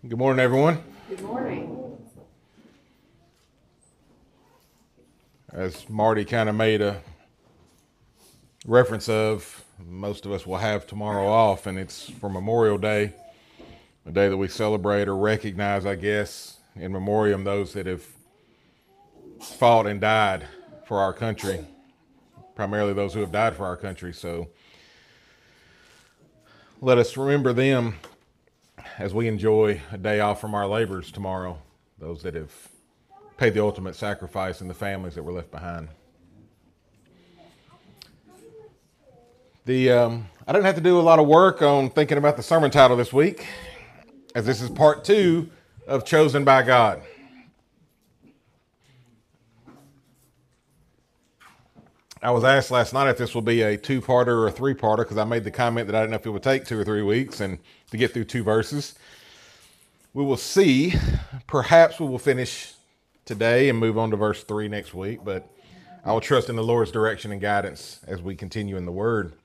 Good morning, everyone. Good morning. As Marty kind of made a reference of, most of us will have tomorrow off, and it's for Memorial Day, a day that we celebrate or recognize, I guess, in memoriam those that have fought and died for our country, primarily those who have died for our country. So let us remember them as we enjoy a day off from our labors tomorrow, those that have paid the ultimate sacrifice and the families that were left behind. I didn't have to do a lot of work on thinking about the sermon title this week, as this is part 2 of Chosen by God. I was asked last night if this will be a 2-parter or a 3-parter, because I made the comment that I didn't know if it would take 2 or 3 weeks and to get through 2 verses. We will see. Perhaps we will finish today and move on to verse 3 next week, but I will trust in the Lord's direction and guidance as we continue in the Word.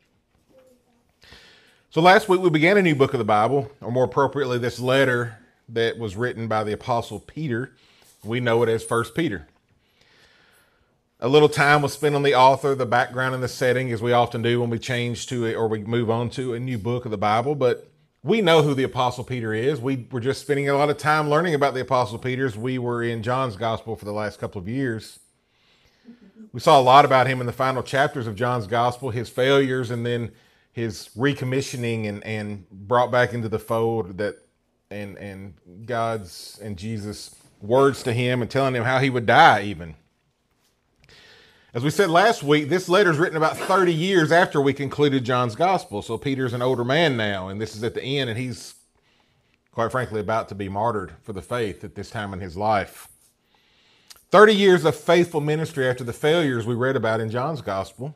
So last week we began a new book of the Bible, or more appropriately, this letter that was written by the Apostle Peter. We know it as 1 Peter. A little time was spent on the author, the background, and the setting, as we often do when we change to it or we move on to a new book of the Bible. But we know who the Apostle Peter is. We were just spending a lot of time learning about the Apostle Peter as we were in John's Gospel for the last couple of years. We saw a lot about him in the final chapters of John's Gospel, his failures, and then his recommissioning and brought back into the fold that and God's and Jesus' words to him and telling him how he would die even. As we said last week, this letter is written about 30 years after we concluded John's Gospel. So Peter's an older man now, and this is at the end, and he's, quite frankly, about to be martyred for the faith at this time in his life. 30 years of faithful ministry after the failures we read about in John's Gospel.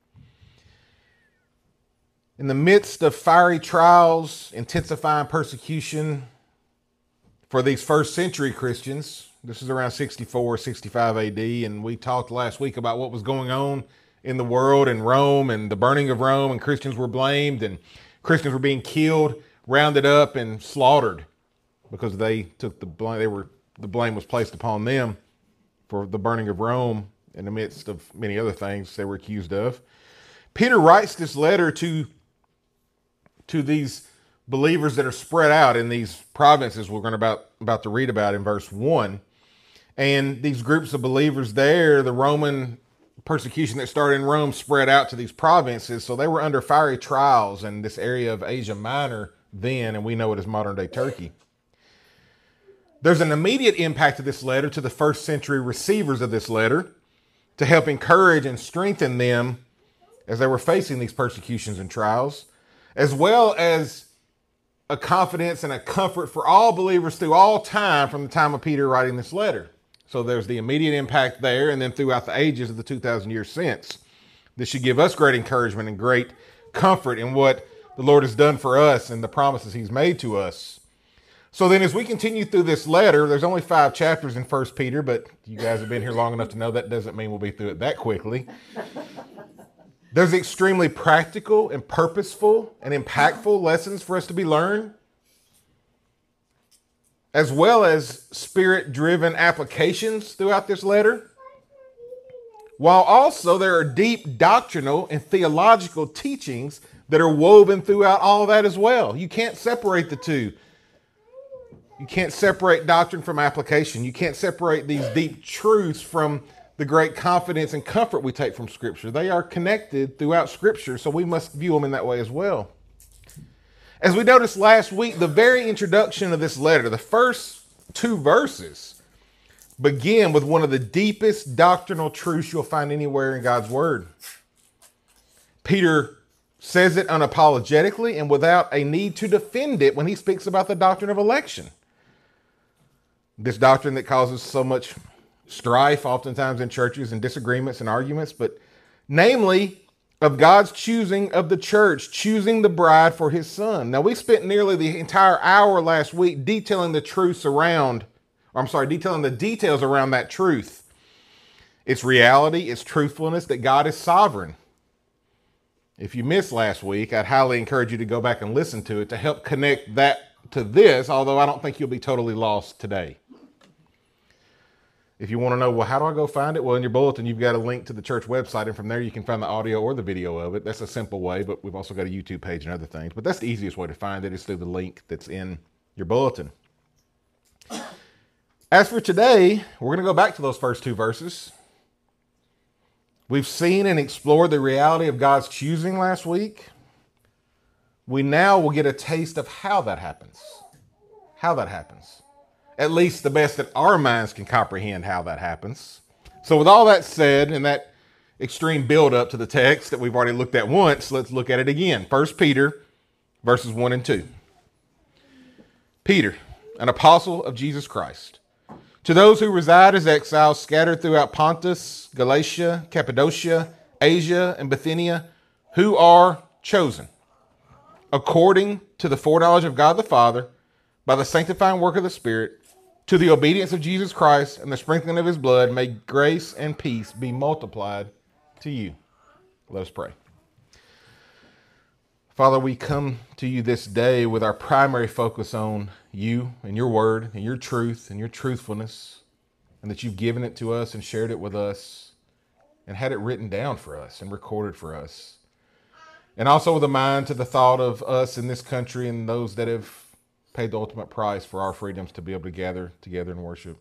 In the midst of fiery trials, intensifying persecution for these first century Christians, this is around 64, 65 AD, and we talked last week about what was going on in the world and Rome and the burning of Rome, and Christians were blamed, and Christians were being killed, rounded up, and slaughtered because they took the blame. The blame was placed upon them for the burning of Rome in the midst of many other things they were accused of. Peter writes this letter to these believers that are spread out in these provinces we're going about to read about in verse 1. And these groups of believers there, the Roman persecution that started in Rome spread out to these provinces. So they were under fiery trials in this area of Asia Minor then, and we know it as modern day Turkey. There's an immediate impact of this letter to the first century receivers of this letter to help encourage and strengthen them as they were facing these persecutions and trials, as well as a confidence and a comfort for all believers through all time from the time of Peter writing this letter. So there's the immediate impact there, and then throughout the ages of the 2,000 years since. This should give us great encouragement and great comfort in what the Lord has done for us and the promises he's made to us. So then as we continue through this letter, there's only 5 chapters in 1 Peter, but you guys have been here long enough to know that doesn't mean we'll be through it that quickly. There's extremely practical and purposeful and impactful lessons for us to be learned, as well as spirit-driven applications throughout this letter, while also there are deep doctrinal and theological teachings that are woven throughout all that as well. You can't separate the two. You can't separate doctrine from application. You can't separate these deep truths from the great confidence and comfort we take from Scripture. They are connected throughout Scripture, so we must view them in that way as well. As we noticed last week, the very introduction of this letter, the first 2 verses, begin with one of the deepest doctrinal truths you'll find anywhere in God's Word. Peter says it unapologetically and without a need to defend it when he speaks about the doctrine of election. This doctrine that causes so much strife oftentimes in churches and disagreements and arguments, but namely of God's choosing of the church, choosing the bride for his son. Now, we spent nearly the entire hour last week detailing the details around that truth. Its reality, its truthfulness, that God is sovereign. If you missed last week, I'd highly encourage you to go back and listen to it to help connect that to this, although I don't think you'll be totally lost today. If you want to know, well, how do I go find it? Well, in your bulletin, you've got a link to the church website, and from there you can find the audio or the video of it. That's a simple way, but we've also got a YouTube page and other things. But that's the easiest way to find it, is through the link that's in your bulletin. As for today, we're going to go back to those first two verses. We've seen and explored the reality of God's choosing last week. We now will get a taste of how that happens. How that happens. At least the best that our minds can comprehend how that happens. So with all that said, and that extreme build-up to the text that we've already looked at once, let's look at it again. 1 Peter, verses 1 and 2. Peter, an apostle of Jesus Christ, to those who reside as exiles scattered throughout Pontus, Galatia, Cappadocia, Asia, and Bithynia, who are chosen, according to the foreknowledge of God the Father, by the sanctifying work of the Spirit, to the obedience of Jesus Christ and the sprinkling of his blood, may grace and peace be multiplied to you. Let us pray. Father, we come to you this day with our primary focus on you and your word and your truth and your truthfulness, and that you've given it to us and shared it with us and had it written down for us and recorded for us. And also with a mind to the thought of us in this country and those that have paid the ultimate price for our freedoms to be able to gather together and worship.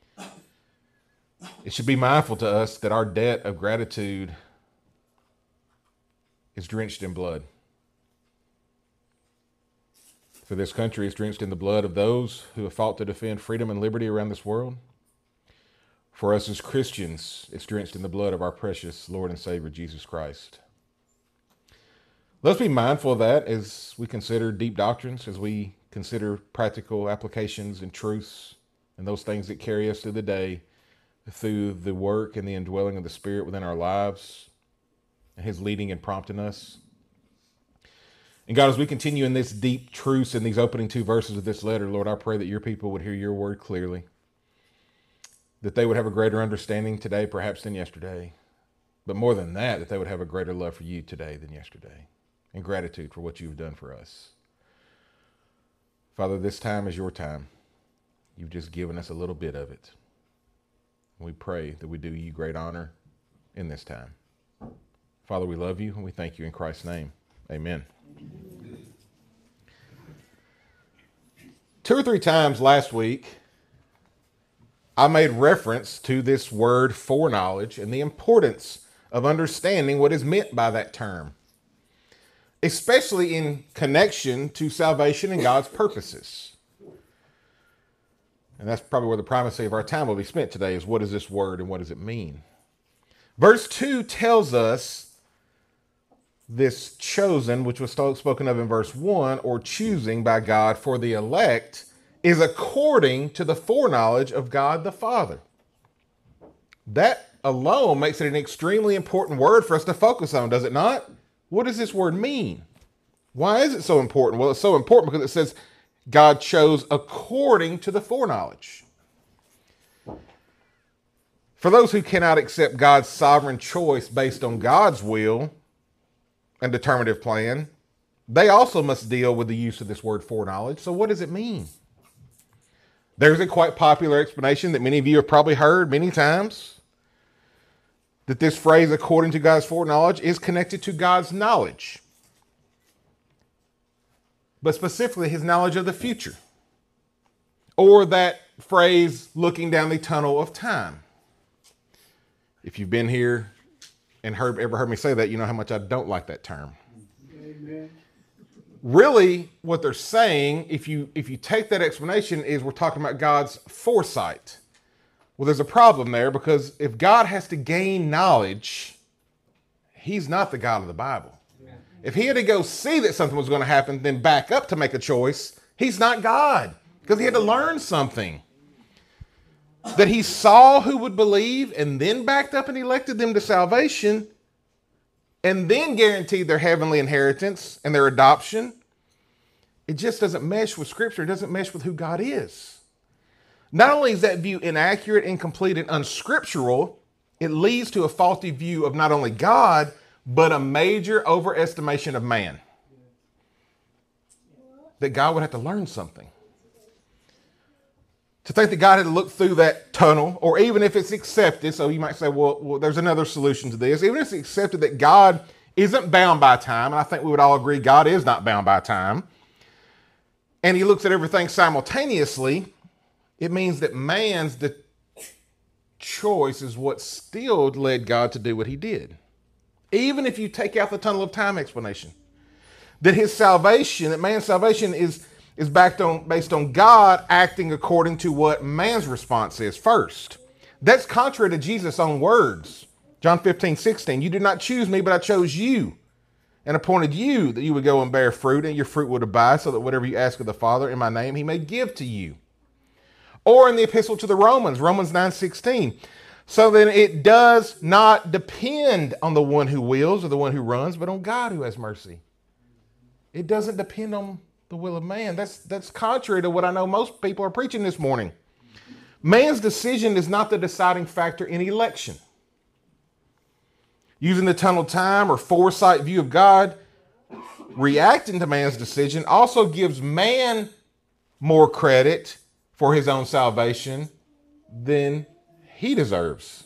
It should be mindful to us that our debt of gratitude is drenched in blood. For this country is drenched in the blood of those who have fought to defend freedom and liberty around this world. For us as Christians, it's drenched in the blood of our precious Lord and Savior, Jesus Christ. Let's be mindful of that as we consider deep doctrines, as we consider practical applications and truths and those things that carry us through the day, through the work and the indwelling of the Spirit within our lives and his leading and prompting us. And God, as we continue in this deep truths in these opening two verses of this letter, Lord, I pray that your people would hear your word clearly, that they would have a greater understanding today perhaps than yesterday, but more than that, that they would have a greater love for you today than yesterday, and gratitude for what you've done for us. Father, this time is your time. You've just given us a little bit of it. We pray that we do you great honor in this time. Father, we love you and we thank you in Christ's name. Amen. 2 or 3 times last week, I made reference to this word foreknowledge and the importance of understanding what is meant by that term, especially in connection to salvation and God's purposes. And that's probably where the primacy of our time will be spent today, is what is this word and what does it mean? Verse 2 tells us this chosen, which was spoken of in verse 1, or choosing by God for the elect, is according to the foreknowledge of God the Father. That alone makes it an extremely important word for us to focus on, does it not? What does this word mean? Why is it so important? Well, it's so important because it says God chose according to the foreknowledge. For those who cannot accept God's sovereign choice based on God's will and determinative plan, they also must deal with the use of this word foreknowledge. So what does it mean? There's a quite popular explanation that many of you have probably heard many times, that this phrase, according to God's foreknowledge, is connected to God's knowledge, but specifically his knowledge of the future, or that phrase, looking down the tunnel of time. If you've been here and ever heard me say that, you know how much I don't like that term. Amen. Really, what they're saying, if you take that explanation, is we're talking about God's foresight. Well, there's a problem there, because if God has to gain knowledge, he's not the God of the Bible. Yeah. If he had to go see that something was going to happen, then back up to make a choice, he's not God, because he had to learn something. That he saw who would believe and then backed up and elected them to salvation and then guaranteed their heavenly inheritance and their adoption. It just doesn't mesh with Scripture. It doesn't mesh with who God is. Not only is that view inaccurate, incomplete, and unscriptural, it leads to a faulty view of not only God, but a major overestimation of man. that God would have to learn something. To think that God had to look through that tunnel, or even if it's accepted, so you might say, well, there's another solution to this. Even if it's accepted that God isn't bound by time, and I think we would all agree God is not bound by time, and he looks at everything simultaneously, it means that man's choice is what still led God to do what he did. Even if you take out the tunnel of time explanation, that his salvation, that man's salvation is based on God acting according to what man's response is first. That's contrary to Jesus' own words. John 15:16, you did not choose me, but I chose you and appointed you that you would go and bear fruit, and your fruit would abide, so that whatever you ask of the Father in my name, he may give to you. Or in the epistle to the Romans, Romans 9:16, so then it does not depend on the one who wills or the one who runs, but on God who has mercy. It doesn't depend on the will of man. That's contrary to what I know most people are preaching this morning. Man's decision is not the deciding factor in election. Using the tunnel time or foresight view of God, reacting to man's decision also gives man more credit for his own salvation than he deserves,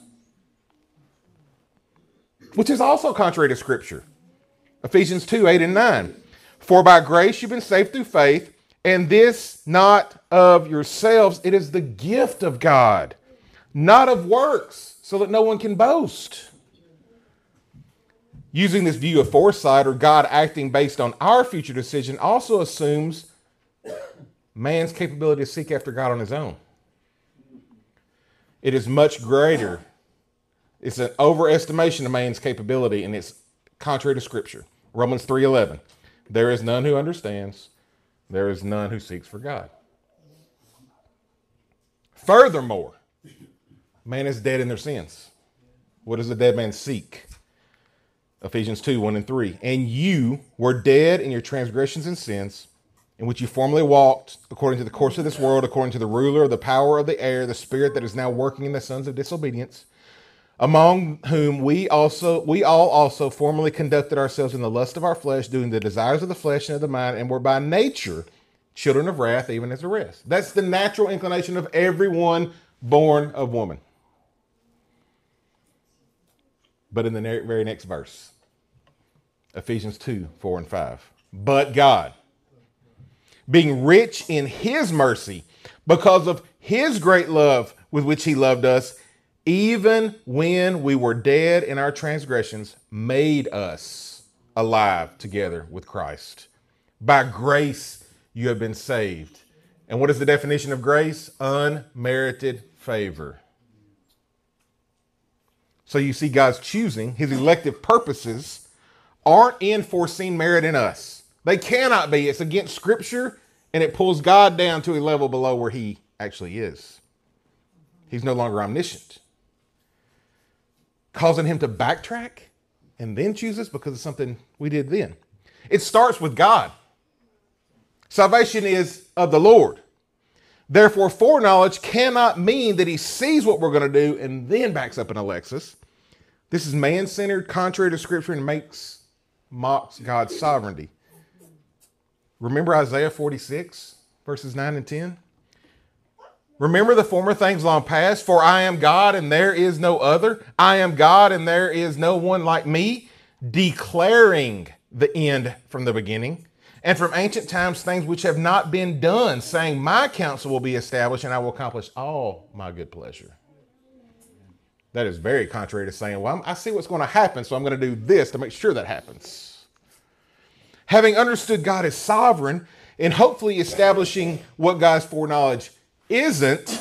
which is also contrary to Scripture. Ephesians 2:8-9. For by grace you've been saved through faith, and this not of yourselves. It is the gift of God, not of works, so that no one can boast. Using this view of foresight, or God acting based on our future decision, also assumes man's capability to seek after God on his own. It is much greater. It's an overestimation of man's capability, and it's contrary to Scripture. Romans 3:11. There is none who understands. There is none who seeks for God. Furthermore, man is dead in their sins. What does a dead man seek? Ephesians 2:1-3. And you were dead in your transgressions and sins, in which you formerly walked according to the course of this world, according to the ruler of the power of the air, the spirit that is now working in the sons of disobedience, among whom we all also formerly conducted ourselves in the lust of our flesh, doing the desires of the flesh and of the mind, and were by nature children of wrath, even as the rest. That's the natural inclination of everyone born of woman. But in the very next verse, Ephesians 2:4-5. But God, being rich in his mercy, because of his great love with which he loved us, even when we were dead in our transgressions, made us alive together with Christ. By grace you have been saved. And what is the definition of grace? Unmerited favor. So you see, God's choosing, his elective purposes aren't in foreseen merit in us. They cannot be. It's against Scripture, and it pulls God down to a level below where he actually is. He's no longer omniscient, causing him to backtrack and then choose us because of something we did then. It starts with God. Salvation is of the Lord. Therefore, foreknowledge cannot mean that he sees what we're going to do and then backs up and elects us. This is man-centered, contrary to Scripture, and mocks God's sovereignty. Remember Isaiah 46:9-10? Remember the former things long past, for I am God and there is no other. I am God and there is no one like me, declaring the end from the beginning, and from ancient times things which have not been done, saying, my counsel will be established and I will accomplish all my good pleasure. That is very contrary to saying, well, I see what's going to happen, so I'm going to do this to make sure that happens. Having understood God is sovereign and hopefully establishing what God's foreknowledge isn't,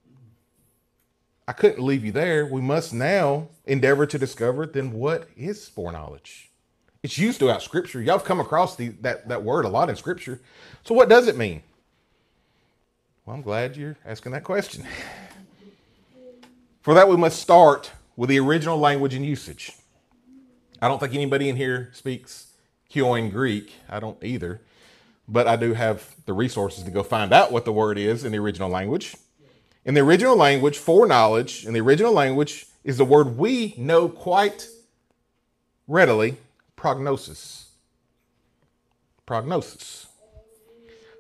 I couldn't leave you there. We must now endeavor to discover then what is foreknowledge. It's used throughout Scripture. Y'all have come across that word a lot in Scripture. So what does it mean? Well, I'm glad you're asking that question. For that, we must start with the original language and usage. I don't think anybody in here speaks Koine Greek. I don't either. But I do have the resources to go find out what the word is in the original language. In the original language, foreknowledge, in the original language, is the word we know quite readily, prognosis. Prognosis.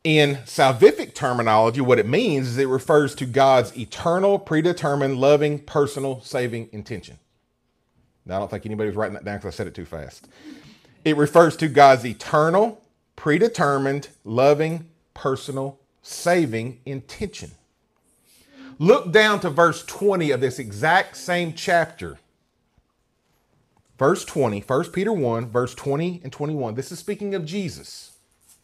In salvific terminology, what it means is it refers to God's eternal, predetermined, loving, personal, saving intention. Now, I don't think anybody was writing that down because I said it too fast. It refers to God's eternal, predetermined, loving, personal, saving intention. Look down to verse 20 of this exact same chapter. Verse 20, 1 Peter 1, verse 20 and 21. This is speaking of Jesus.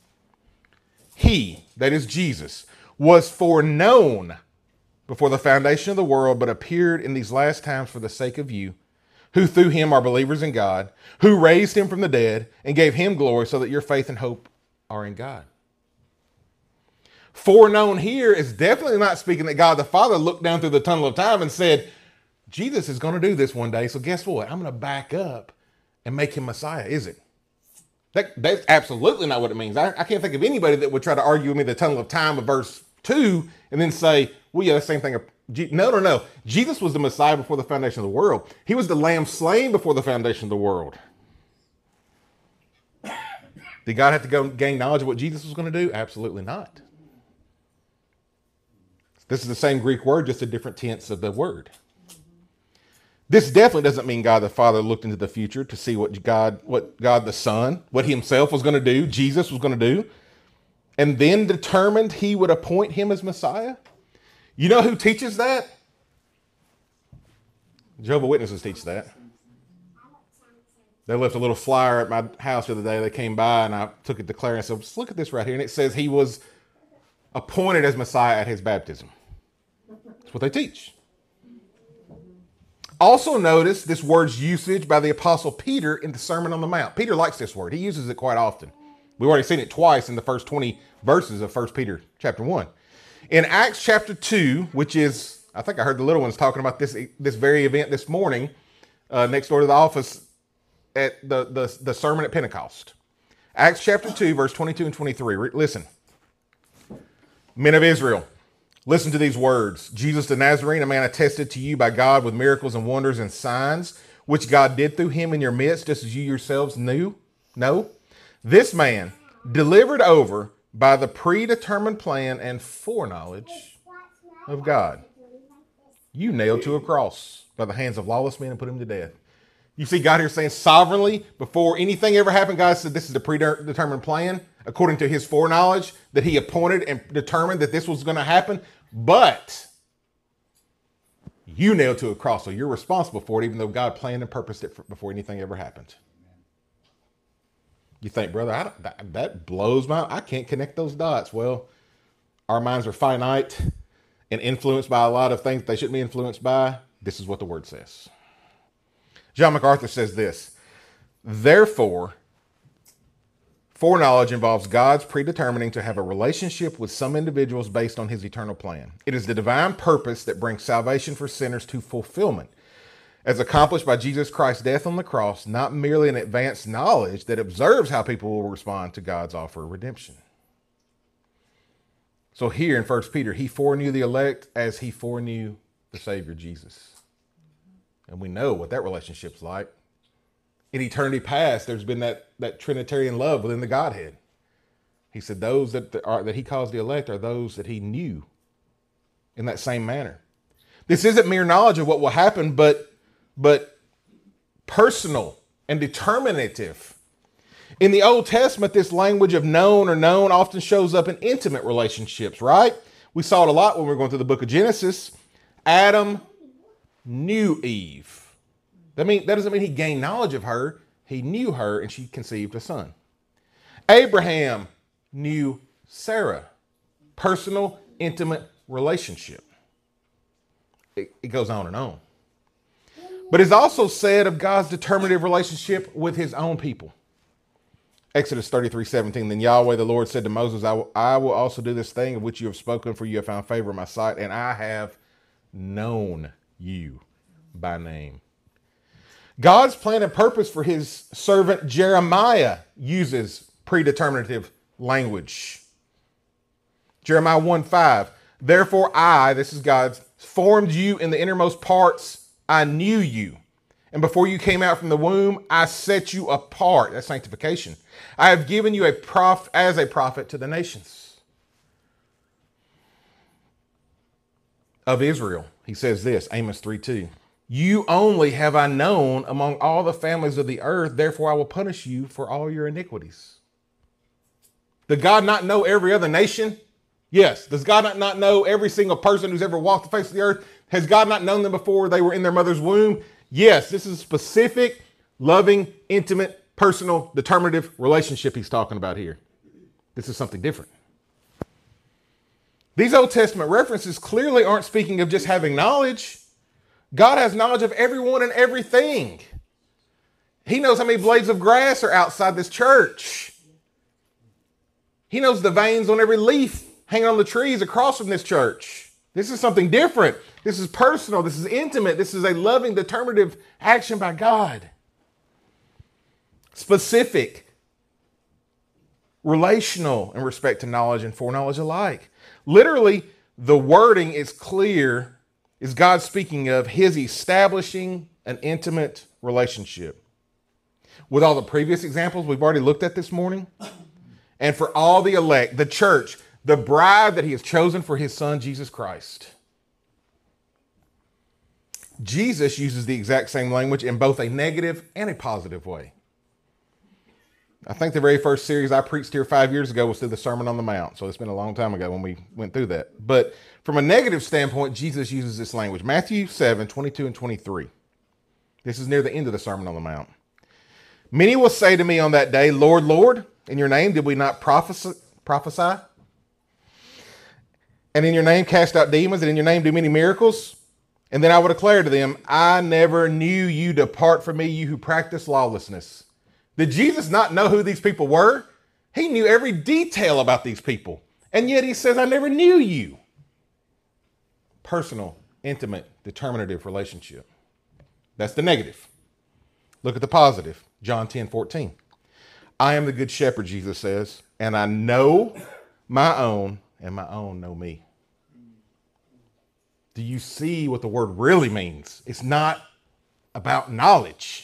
He, that is Jesus, was foreknown before the foundation of the world, but appeared in these last times for the sake of you, who through him are believers in God, who raised him from the dead and gave him glory, so that your faith and hope are in God. Foreknown here is definitely not speaking that God the Father looked down through the tunnel of time and said, Jesus is going to do this one day, so guess what? I'm going to back up and make him Messiah, is it? That's absolutely not what it means. I can't think of anybody that would try to argue with me the tunnel of time of verse 2 and then say, well, yeah, the same thing. No. Jesus was the Messiah before the foundation of the world. He was the lamb slain before the foundation of the world. Did God have to go gain knowledge of what Jesus was going to do? Absolutely not. This is the same Greek word, just a different tense of the word. This definitely doesn't mean God the Father looked into the future to see what God the Son, what he himself was going to do, Jesus was going to do, and then determined he would appoint him as Messiah. You know who teaches that? Jehovah's Witnesses teach that. They left a little flyer at my house the other day. They came by and I took it to Claire and said, let's look at this right here. And it says he was appointed as Messiah at his baptism. That's what they teach. Also notice this word's usage by the Apostle Peter in the Sermon on the Mount. Peter likes this word. He uses it quite often. We've already seen it twice in the first 20 verses of 1 Peter chapter 1. In Acts chapter 2, which is, I think I heard the little ones talking about this very event this morning, next door to the office at the sermon at Pentecost. Acts chapter 2, verse 22 and 23. Listen. Men of Israel, listen to these words. Jesus the Nazarene, a man attested to you by God with miracles and wonders and signs, which God did through him in your midst, just as you yourselves know. This man, delivered over by the predetermined plan and foreknowledge of God, you nailed to a cross by the hands of lawless men and put him to death. You see God here saying sovereignly, before anything ever happened, God said this is the predetermined plan, according to his foreknowledge, that he appointed and determined that this was going to happen. But you nailed to a cross, so you're responsible for it, even though God planned and purposed it before anything ever happened. You think, brother, that blows I can't connect those dots. Well, our minds are finite and influenced by a lot of things they shouldn't be influenced by. This is what the word says. John MacArthur says this: therefore, foreknowledge involves God's predetermining to have a relationship with some individuals based on his eternal plan. It is the divine purpose that brings salvation for sinners to fulfillment, as accomplished by Jesus Christ's death on the cross, not merely an advanced knowledge that observes how people will respond to God's offer of redemption. So here in 1 Peter, he foreknew the elect as he foreknew the Savior Jesus. And we know what that relationship's like. In eternity past, there's been that Trinitarian love within the Godhead. He said those that he calls the elect are those that he knew in that same manner. This isn't mere knowledge of what will happen, but personal and determinative. In the Old Testament, this language of known or known often shows up in intimate relationships, right? We saw it a lot when we were going through the book of Genesis. Adam knew Eve. That doesn't mean he gained knowledge of her. He knew her and she conceived a son. Abraham knew Sarah. Personal, intimate relationship. It goes on and on. But it's also said of God's determinative relationship with his own people. Exodus 33:17. Then Yahweh the Lord said to Moses, I will also do this thing of which you have spoken, for you have found favor in my sight, and I have known you by name. God's plan and purpose for his servant Jeremiah uses predeterminative language. Jeremiah 1:5. Therefore I, this is God's, formed you in the innermost parts. I knew you. And before you came out from the womb, I set you apart. That's sanctification. I have given you as a prophet to the nations. of Israel. He says this, Amos 3:2. You only have I known among all the families of the earth, therefore I will punish you for all your iniquities. Did God not know every other nation? Yes. Does God not know every single person who's ever walked the face of the earth? Has God not known them before they were in their mother's womb? Yes. This is a specific, loving, intimate, personal, determinative relationship he's talking about here. This is something different. These Old Testament references clearly aren't speaking of just having knowledge. God has knowledge of everyone and everything. He knows how many blades of grass are outside this church. He knows the veins on every leaf hanging on the trees across from this church. This is something different. This is personal. This is intimate. This is a loving, determinative action by God. Specific, relational in respect to knowledge and foreknowledge alike. Literally, the wording is clear. Is God speaking of his establishing an intimate relationship. With all the previous examples we've already looked at this morning, and for all the elect, the church, the bride that he has chosen for his son, Jesus Christ. Jesus uses the exact same language in both a negative and a positive way. I think the very first series I preached here 5 years ago was through the Sermon on the Mount. So it's been a long time ago when we went through that. But from a negative standpoint, Jesus uses this language. Matthew 7:22 and 23. This is near the end of the Sermon on the Mount. Many will say to me on that day, Lord, Lord, in your name did we not prophesy? And in your name cast out demons, and in your name do many miracles? And then I will declare to them, I never knew you. Depart from me, you who practice lawlessness. Did Jesus not know who these people were? He knew every detail about these people. And yet he says, I never knew you. Personal, intimate, determinative relationship. That's the negative. Look at the positive. John 10:14. I am the good shepherd, Jesus says, and I know my own, and my own know me. Do you see what the word really means? It's not about knowledge.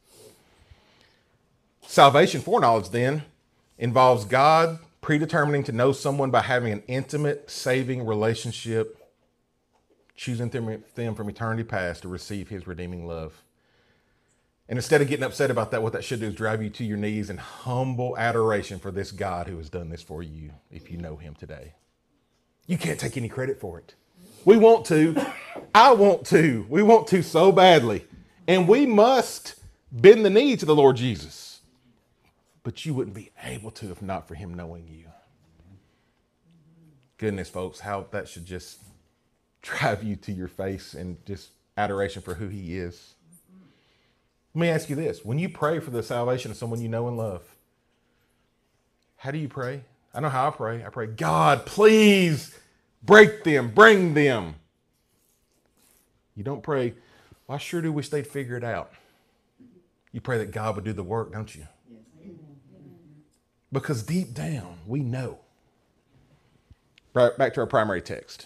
Salvation foreknowledge then involves God predetermining to know someone by having an intimate, saving relationship, choosing them from eternity past to receive his redeeming love. And instead of getting upset about that, what that should do is drive you to your knees in humble adoration for this God who has done this for you if you know him today. You can't take any credit for it. We want to. I want to. We want to so badly. And we must bend the knee to the Lord Jesus. But you wouldn't be able to if not for him knowing you. Goodness, folks, how that should just drive you to your face and just adoration for who he is. Let me ask you this. When you pray for the salvation of someone you know and love, how do you pray? I know how I pray. I pray, God, please break them, bring them. You don't pray, well, I sure do wish they'd figure it out. You pray that God would do the work, don't you? Because deep down, we know. Right, back to our primary text.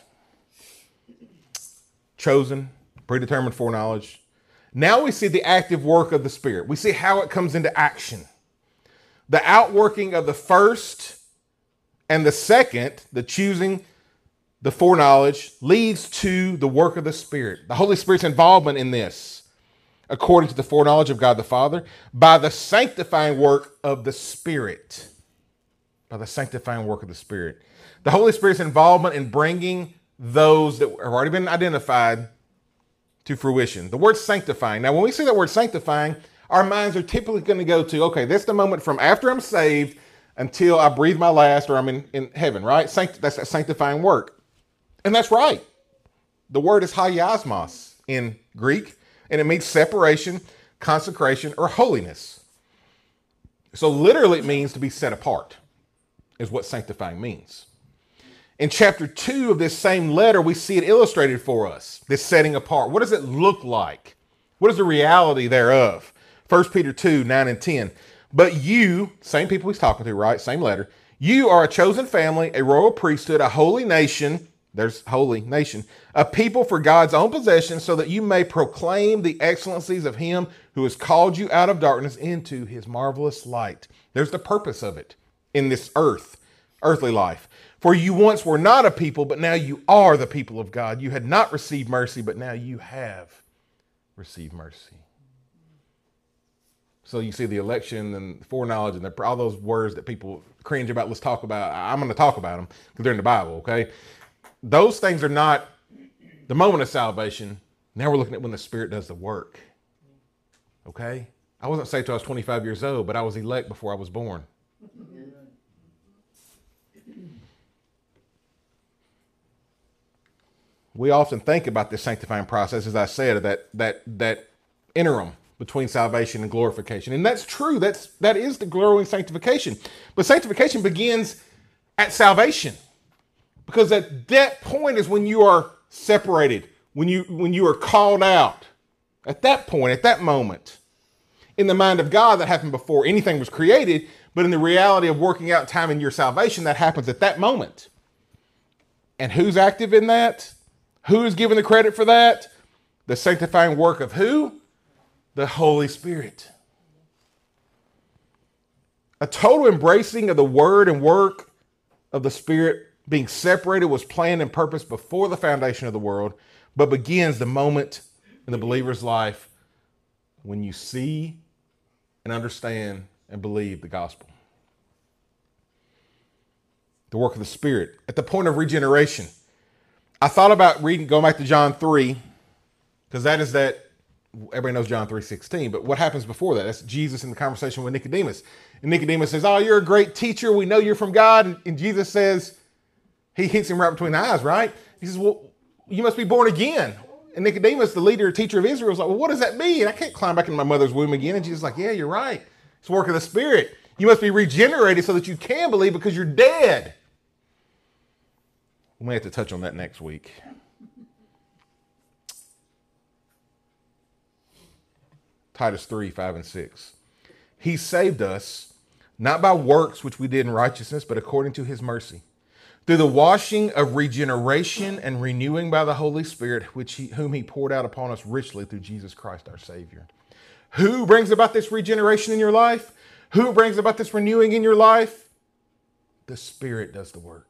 Chosen, predetermined foreknowledge. Now we see the active work of the Spirit. We see how it comes into action. The outworking of the first and the second, the choosing, the foreknowledge, leads to the work of the Spirit. The Holy Spirit's involvement in this, according to the foreknowledge of God the Father, by the sanctifying work of the Spirit. By the sanctifying work of the Spirit. The Holy Spirit's involvement in bringing those that have already been identified to fruition. The word sanctifying. Now, when we say that word sanctifying, our minds are typically going to go to, okay, that's the moment from after I'm saved until I breathe my last or I'm in heaven, right? That's that sanctifying work. And that's right. The word is hagiasmos in Greek, and it means separation, consecration, or holiness. So literally it means to be set apart, is what sanctifying means. In chapter 2 of this same letter, we see it illustrated for us, this setting apart. What does it look like? What is the reality thereof? 1 Peter 2, 9 and 10. But you, same people he's talking to, right? Same letter. You are a chosen family, a royal priesthood, a holy nation. There's holy nation. A people for God's own possession, so that you may proclaim the excellencies of him who has called you out of darkness into his marvelous light. There's the purpose of it in this earthly life. For you once were not a people, but now you are the people of God. You had not received mercy, but now you have received mercy. So you see the election and foreknowledge and all those words that people cringe about. Let's talk about. I'm going to talk about them because they're in the Bible, okay? Those things are not the moment of salvation. Now we're looking at when the Spirit does the work, okay? I wasn't saved till I was 25 years old, but I was elect before I was born. We often think about this sanctifying process, as I said, that interim between salvation and glorification. And that's true. That is the growing sanctification. But sanctification begins at salvation. Because at that point is when you are separated, when you are called out. At that point, at that moment, in the mind of God, that happened before anything was created, but in the reality of working out time in your salvation, that happens at that moment. And who's active in that? Who is given the credit for that? The sanctifying work of who? The Holy Spirit. A total embracing of the word and work of the Spirit being separated was planned and purposed before the foundation of the world, but begins the moment in the believer's life when you see and understand and believe the gospel. The work of the Spirit. At the point of regeneration, I thought about going back to John 3, because everybody knows John 3:16, but what happens before that? That's Jesus in the conversation with Nicodemus. And Nicodemus says, oh, you're a great teacher. We know you're from God. And Jesus says, he hits him right between the eyes, right? He says, well, you must be born again. And Nicodemus, the leader, teacher of Israel, is like, well, what does that mean? I can't climb back into my mother's womb again. And Jesus is like, yeah, you're right. It's the work of the Spirit. You must be regenerated so that you can believe because you're dead. We may have to touch on that next week. Titus 3:5-6. He saved us, not by works which we did in righteousness, but according to his mercy, through the washing of regeneration and renewing by the Holy Spirit, whom he poured out upon us richly through Jesus Christ our Savior. Who brings about this regeneration in your life? Who brings about this renewing in your life? The Spirit does the work.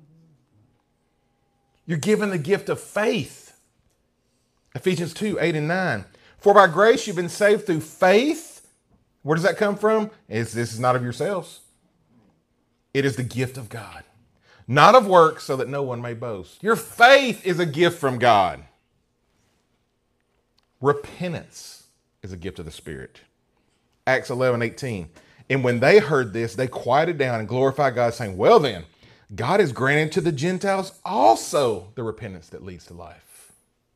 You're given the gift of faith. Ephesians 2:8-9. For by grace you've been saved through faith. Where does that come from? This is not of yourselves. It is the gift of God. Not of works, so that no one may boast. Your faith is a gift from God. Repentance is a gift of the Spirit. Acts 11:18. And when they heard this, they quieted down and glorified God, saying, well then, God has granted to the Gentiles also the repentance that leads to life,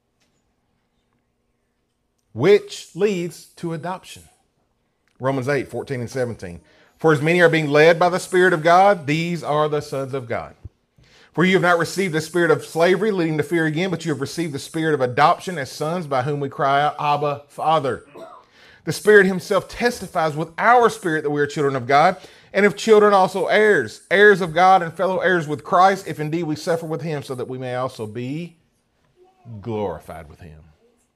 which leads to adoption. Romans 8:14-17. For as many are being led by the Spirit of God, these are the sons of God. For you have not received the spirit of slavery, leading to fear again, but you have received the spirit of adoption as sons, by whom we cry out, Abba, Father. The Spirit himself testifies with our spirit that we are children of God, and if children, also heirs, heirs of God and fellow heirs with Christ, if indeed we suffer with him, so that we may also be glorified with him.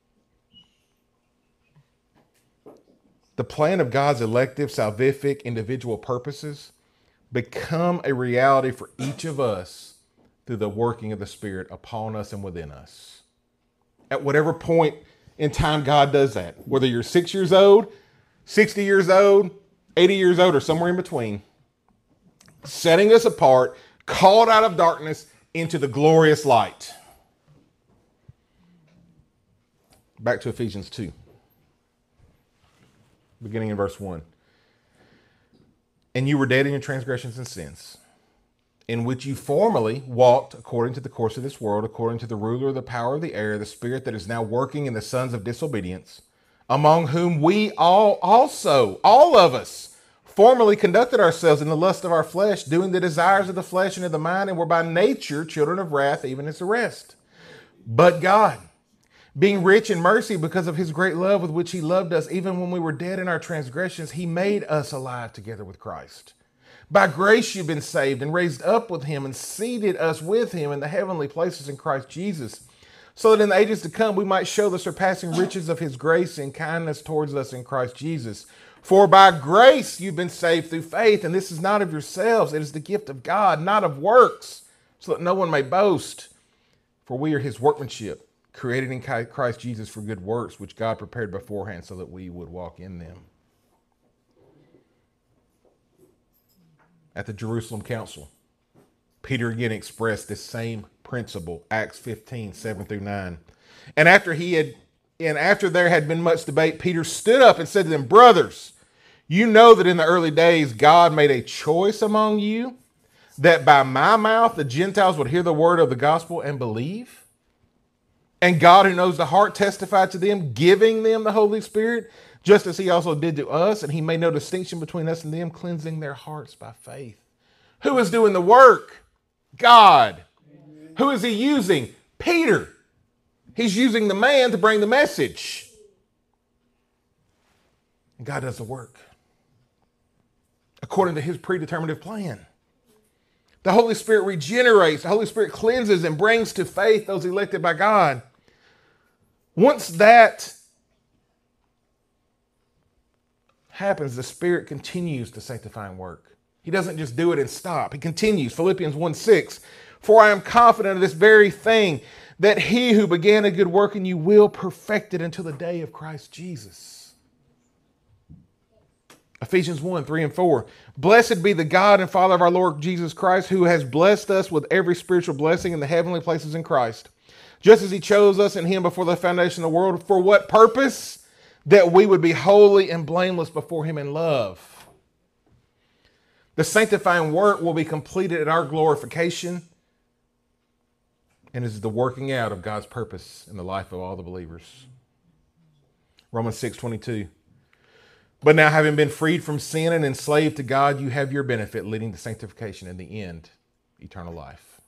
The plan of God's elective, salvific, individual purposes become a reality for each of us through the working of the Spirit upon us and within us. At whatever point in time God does that, whether you're 6 years old, 60 years old, 80 years old, or somewhere in between, setting us apart, called out of darkness into the glorious light. Back to Ephesians 2, beginning in verse 1. And you were dead in your transgressions and sins, in which you formerly walked according to the course of this world, according to the ruler of the power of the air, the spirit that is now working in the sons of disobedience, among whom we all of us, formerly conducted ourselves in the lust of our flesh, doing the desires of the flesh and of the mind, and were by nature children of wrath, even as the rest. But God, being rich in mercy because of his great love with which he loved us, even when we were dead in our transgressions, he made us alive together with Christ. By grace you've been saved and raised up with him and seated us with him in the heavenly places in Christ Jesus, so that in the ages to come we might show the surpassing riches of his grace and kindness towards us in Christ Jesus. For by grace you've been saved through faith, and this is not of yourselves. It is the gift of God, not of works, so that no one may boast. For we are his workmanship, created in Christ Jesus for good works, which God prepared beforehand so that we would walk in them. At the Jerusalem Council, Peter again expressed this same principle, Acts 15, 7 through 9. And after there had been much debate, Peter stood up and said to them, brothers, you know that in the early days God made a choice among you, that by my mouth the Gentiles would hear the word of the gospel and believe. And God, who knows the heart, testified to them, giving them the Holy Spirit, just as he also did to us. And he made no distinction between us and them, cleansing their hearts by faith. Who is doing the work? God. Amen. Who is he using? Peter. He's using the man to bring the message. And God does the work according to his predeterminative plan. The Holy Spirit regenerates. The Holy Spirit cleanses and brings to faith those elected by God. Once that happens, the Spirit continues the sanctifying work. He doesn't just do it and stop. He continues. Philippians 1:6. For I am confident of this very thing, that he who began a good work in you will perfect it until the day of Christ Jesus. Ephesians 1:3 and 4. Blessed be the God and Father of our Lord Jesus Christ, who has blessed us with every spiritual blessing in the heavenly places in Christ, just as he chose us in him before the foundation of the world. For what purpose? That we would be holy and blameless before him in love. The sanctifying work will be completed at our glorification, and is the working out of God's purpose in the life of all the believers. Romans 6:22. But now, having been freed from sin and enslaved to God, you have your benefit, leading to sanctification, in the end, eternal life.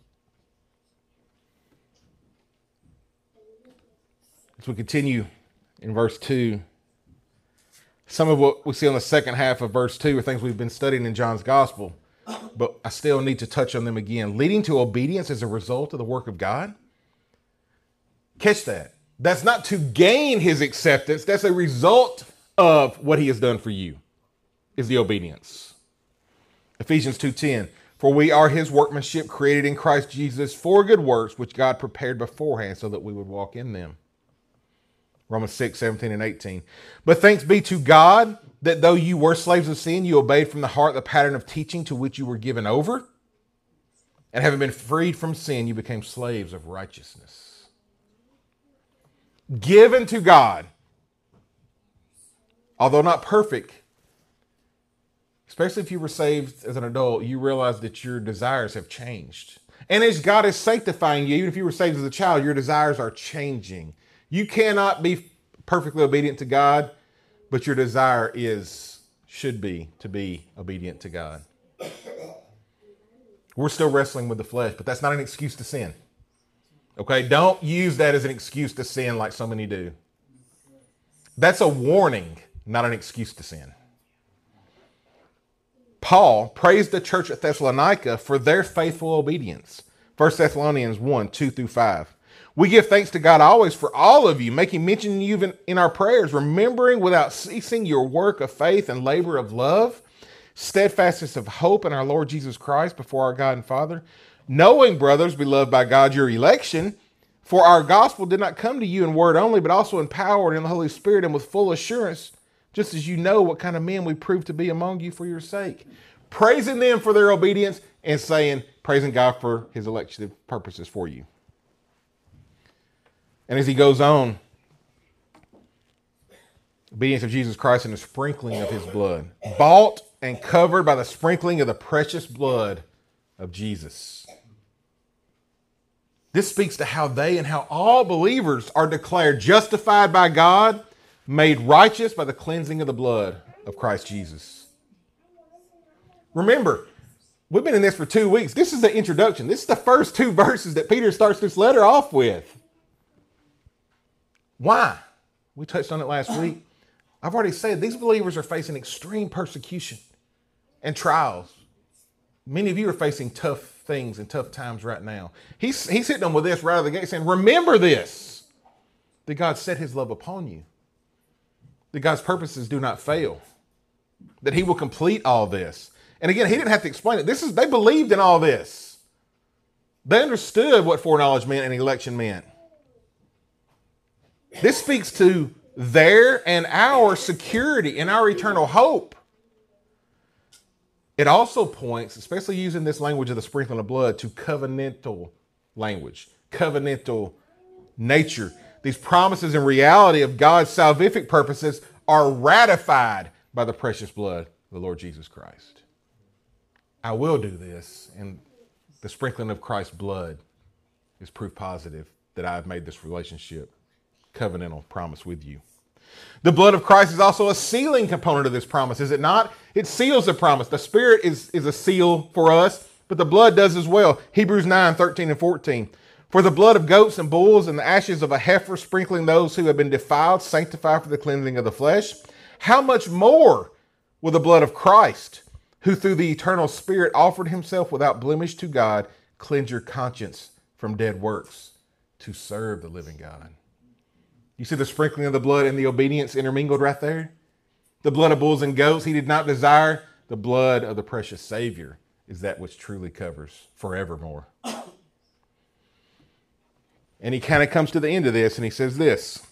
As we continue in verse 2, some of what we see on the second half of verse 2 are things we've been studying in John's gospel, but I still need to touch on them again. Leading to obedience as a result of the work of God. Catch that. That's not to gain his acceptance. That's a result of what he has done for you, is the obedience. Ephesians 2:10. For we are his workmanship, created in Christ Jesus for good works, which God prepared beforehand so that we would walk in them. Romans 6:17 and 18. But thanks be to God that though you were slaves of sin, you obeyed from the heart the pattern of teaching to which you were given over. And having been freed from sin, you became slaves of righteousness. Given to God. Although not perfect, especially if you were saved as an adult, you realize that your desires have changed. And as God is sanctifying you, even if you were saved as a child, your desires are changing. You cannot be perfectly obedient to God, but your desire should be to be obedient to God. We're still wrestling with the flesh, but that's not an excuse to sin. Okay? Don't use that as an excuse to sin like so many do. That's a warning, not an excuse to sin. Paul praised the church at Thessalonica for their faithful obedience. 1 Thessalonians 1:2-5. We give thanks to God always for all of you, making mention of you in our prayers, remembering without ceasing your work of faith and labor of love, steadfastness of hope in our Lord Jesus Christ before our God and Father, knowing, brothers, beloved by God, your election, for our gospel did not come to you in word only, but also in power and in the Holy Spirit and with full assurance, just as you know what kind of men we proved to be among you for your sake. Praising them for their obedience and praising God for his elective purposes for you. And as he goes on, obedience of Jesus Christ and the sprinkling of his blood, bought and covered by the sprinkling of the precious blood of Jesus. This speaks to how they and how all believers are declared justified by God, made righteous by the cleansing of the blood of Christ Jesus. Remember, we've been in this for 2 weeks. This is the introduction. This is the first 2 verses that Peter starts this letter off with. Why? We touched on it last week. I've already said these believers are facing extreme persecution and trials. Many of you are facing tough things and tough times right now. He's hitting them with this right out of the gate saying, remember this, that God set his love upon you. that God's purposes do not fail, that he will complete all this. And again, he didn't have to explain it. They believed in all this. They understood what foreknowledge meant and election meant. This speaks to their and our security and our eternal hope. It also points, especially using this language of the sprinkling of blood, to covenantal language, covenantal nature. These promises and reality of God's salvific purposes are ratified by the precious blood of the Lord Jesus Christ. I will do this, and the sprinkling of Christ's blood is proof positive that I've made this relationship covenantal promise with you. The blood of Christ is also a sealing component of this promise, is it not? It seals the promise. The Spirit is a seal for us, but the blood does as well. Hebrews 9, 13 and 14. For the blood of goats and bulls and the ashes of a heifer sprinkling those who have been defiled sanctify for the cleansing of the flesh. How much more will the blood of Christ, who through the eternal Spirit offered himself without blemish to God, cleanse your conscience from dead works to serve the living God? You see the sprinkling of the blood and the obedience intermingled right there? The blood of bulls and goats he did not desire. The blood of the precious Savior is that which truly covers forevermore. And he kind of comes to the end of this and he says this: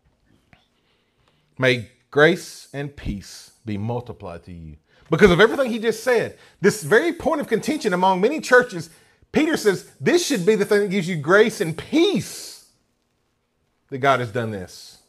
may grace and peace be multiplied to you. Because of everything he just said, this very point of contention among many churches, Peter says this should be the thing that gives you grace and peace, that God has done this.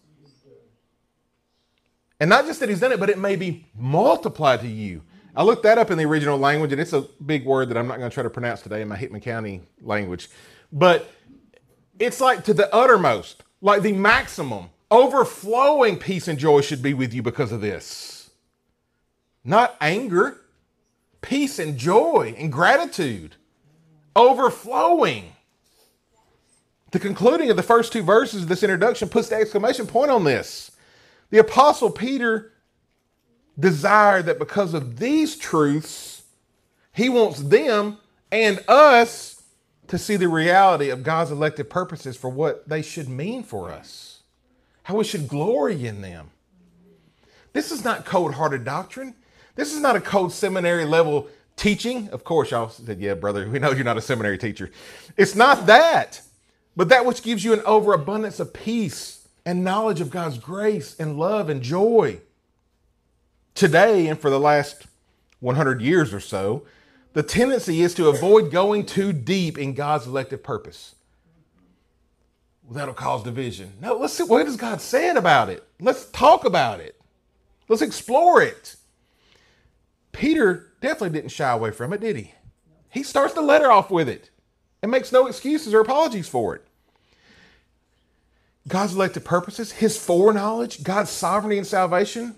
And not just that he's done it, but it may be multiplied to you. I looked that up in the original language, and it's a big word that I'm not going to try to pronounce today in my Hickman County language. But it's like to the uttermost, like the maximum, overflowing peace and joy should be with you because of this. Not anger, peace and joy and gratitude. Overflowing. The concluding of the first two verses of this introduction puts the exclamation point on this. The Apostle Peter desired that because of these truths, he wants them and us to see the reality of God's elected purposes for what they should mean for us, how we should glory in them. This is not cold-hearted doctrine. This is not a cold seminary level teaching. Of course, y'all said, yeah, brother, we know you're not a seminary teacher. It's not that. But that which gives you an overabundance of peace and knowledge of God's grace and love and joy. Today, and for the last 100 years or so, the tendency is to avoid going too deep in God's elective purpose. Well, that'll cause division. No, let's see, what has God said about it? Let's talk about it. Let's explore it. Peter definitely didn't shy away from it, did he? He starts the letter off with it and makes no excuses or apologies for it. God's elected purposes, his foreknowledge, God's sovereignty and salvation.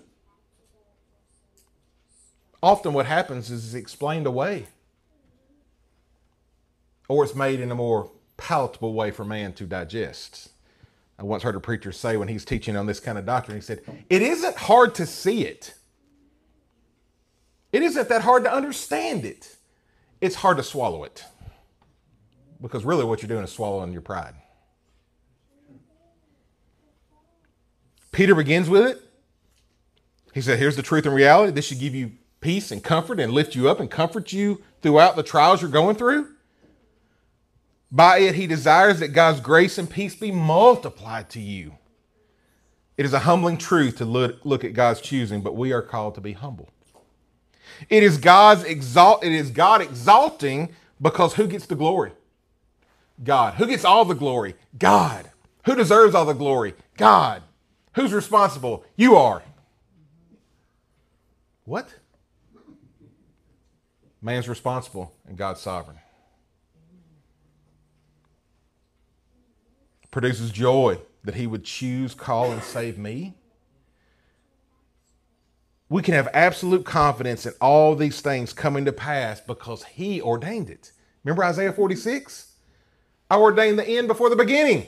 Often what happens is it's explained away. Or it's made in a more palatable way for man to digest. I once heard a preacher say when he's teaching on this kind of doctrine, he said, it isn't hard to see it. It isn't that hard to understand it. It's hard to swallow it. Because really what you're doing is swallowing your pride. Peter begins with it. He said, here's the truth and reality. This should give you peace and comfort and lift you up and comfort you throughout the trials you're going through. By it, he desires that God's grace and peace be multiplied to you. It is a humbling truth to look at God's choosing, but we are called to be humble. It is God exalting, because who gets the glory? God. Who gets all the glory? God. Who deserves all the glory? God. Who's responsible? You are. What? Man's responsible and God's sovereign. Produces joy that he would choose, call, and save me. We can have absolute confidence in all these things coming to pass because he ordained it. Remember Isaiah 46? I ordained the end before the beginning.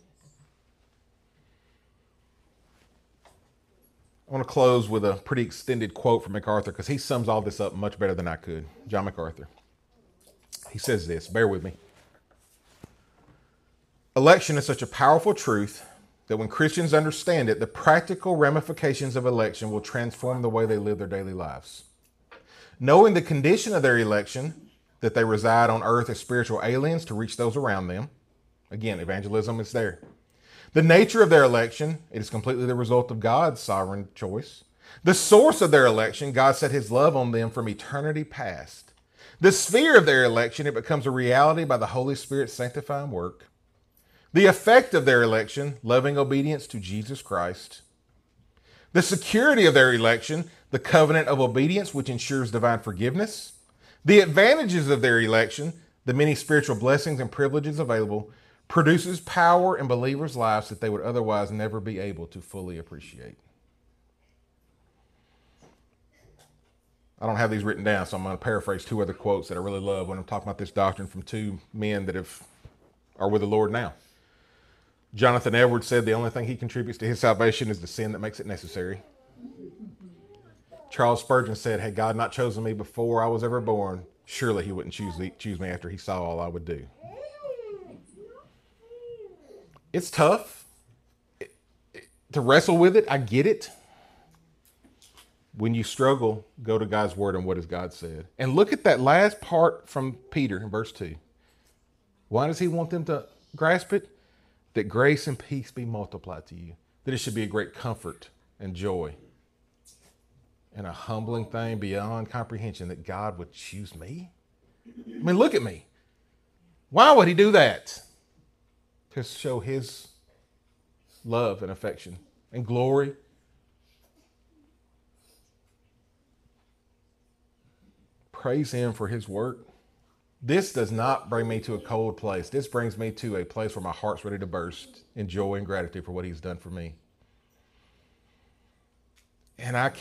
I want to close with a pretty extended quote from MacArthur because he sums all this up much better than I could. John MacArthur. He says this, bear with me. Election is such a powerful truth that when Christians understand it, the practical ramifications of election will transform the way they live their daily lives. Knowing the condition of their election, that they reside on earth as spiritual aliens to reach those around them. Again, evangelism is there. The nature of their election, it is completely the result of God's sovereign choice. The source of their election, God set his love on them from eternity past. The sphere of their election, it becomes a reality by the Holy Spirit's sanctifying work. The effect of their election, loving obedience to Jesus Christ. The security of their election, the covenant of obedience, which ensures divine forgiveness. The advantages of their election, the many spiritual blessings and privileges available, produces power in believers' lives that they would otherwise never be able to fully appreciate. I don't have these written down, so I'm going to paraphrase two other quotes that I really love when I'm talking about this doctrine from two men that are with the Lord now. Jonathan Edwards said the only thing he contributes to his salvation is the sin that makes it necessary. Charles Spurgeon said, had God not chosen me before I was ever born, surely he wouldn't choose me after he saw all I would do. It's tough to wrestle with it. I get it. When you struggle, go to God's word and what has God said. And look at that last part from Peter in verse 2. Why does he want them to grasp it? That grace and peace be multiplied to you. That it should be a great comfort and joy. And a humbling thing beyond comprehension that God would choose me. I mean, look at me. Why would he do that? To show his love and affection and glory. Praise him for his work. This does not bring me to a cold place. This brings me to a place where my heart's ready to burst in joy and gratitude for what he's done for me. And I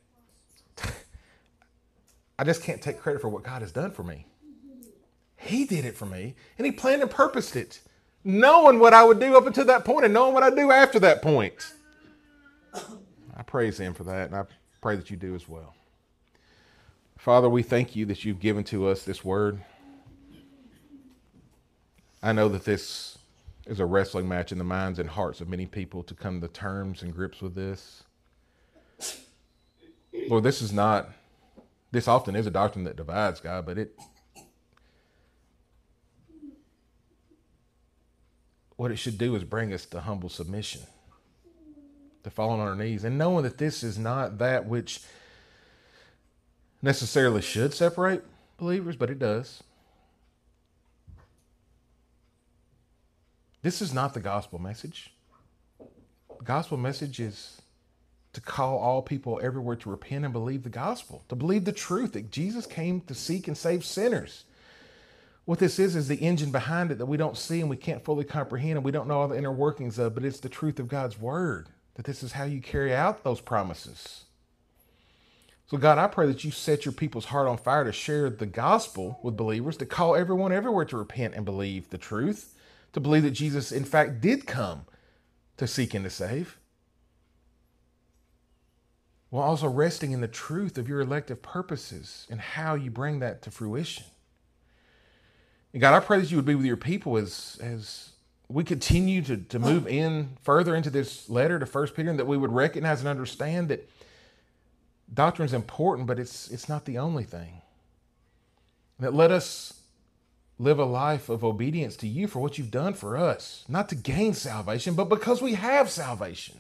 just can't take credit for what God has done for me. He did it for me, and he planned and purposed it, knowing what I would do up until that point and knowing what I do after that point. I praise him for that, and I pray that you do as well. Father, we thank you that you've given to us this word. I know that this is a wrestling match in the minds and hearts of many people to come to terms and grips with this. Lord, this often is a doctrine that divides, God, but what it should do is bring us to humble submission, to fall on our knees, and knowing that this is not that which necessarily should separate believers, but it does. This is not the gospel message. The gospel message is to call all people everywhere to repent and believe the gospel, to believe the truth that Jesus came to seek and save sinners. What this is the engine behind it that we don't see and we can't fully comprehend and we don't know all the inner workings of, but it's the truth of God's word, that this is how you carry out those promises. So God, I pray that you set your people's heart on fire to share the gospel with believers, to call everyone everywhere to repent and believe the truth, to believe that Jesus, in fact, did come to seek and to save, while also resting in the truth of your elective purposes and how you bring that to fruition. And God, I pray that you would be with your people as we continue to move in further into this letter to 1 Peter, and that we would recognize and understand that doctrine is important, but it's not the only thing. And that let us live a life of obedience to you for what you've done for us, not to gain salvation, but because we have salvation.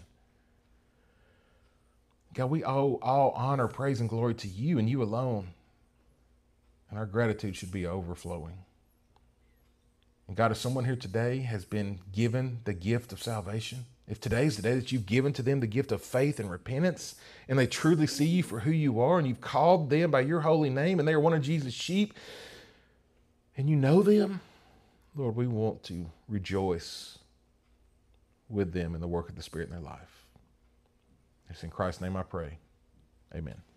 God, we owe all honor, praise, and glory to you and you alone. And our gratitude should be overflowing. And God, if someone here today has been given the gift of salvation, if today's the day that you've given to them the gift of faith and repentance, and they truly see you for who you are, and you've called them by your holy name, and they are one of Jesus' sheep, and you know them, Lord, we want to rejoice with them in the work of the Spirit in their life. It's in Christ's name I pray. Amen.